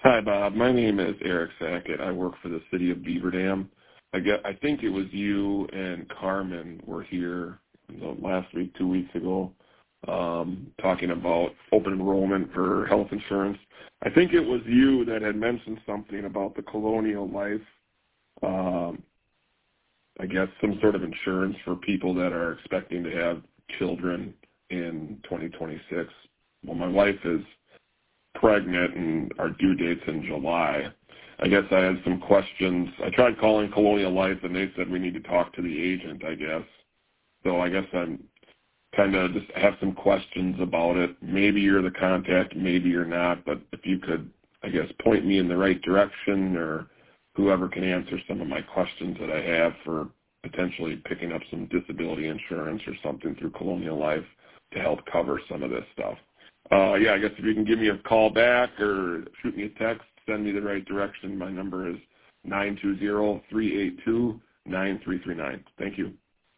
Hi, Bob. My name is Eric Sackett. I work for the city of Beaver Dam. I think it was you and Carmen were here last week, 2 weeks ago, talking about open enrollment for health insurance. I think it was you that had mentioned something about the Colonial Life, I guess some sort of insurance for people that are expecting to have children in 2026. Well, my wife is pregnant and our due date's in July. I guess I had some questions. I tried calling Colonial Life and they said we need to talk to the agent, I guess. So I guess I'm kind of just have some questions about it. Maybe you're the contact, maybe you're not, but if you could, I guess, point me in the right direction, or whoever can answer some of my questions that I have for potentially picking up some disability insurance or something through Colonial Life to help cover some of this stuff. I guess if you can give me a call back or shoot me a text, send me the right direction. My number is 920-382-9339. Thank you.